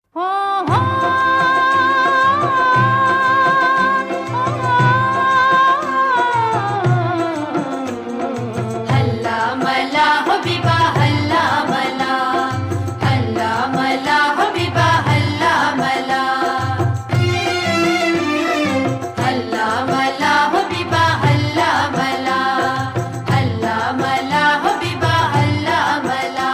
हो हो हल्ला मला हो बिबा हल्ला मला हो बिबा हल्ला मला हो बिबा हल्ला हो बिबा हल्ला मला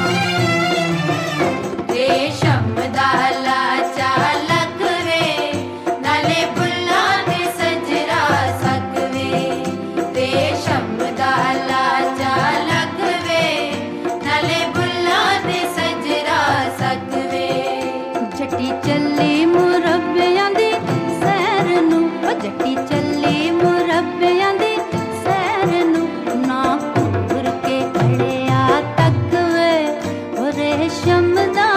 रेशम दाला चालक वे नाले बुल्ला दे सजरा सकवे रेशम दाला चालक वे नाले बुल्ला दे सजरा सकवे जट्टी चली मुरब्बियां दी सैर नू जट्टी चली मुरब्बियां दी सैर नू ना घूर के खड़िया तक वे रेशम दा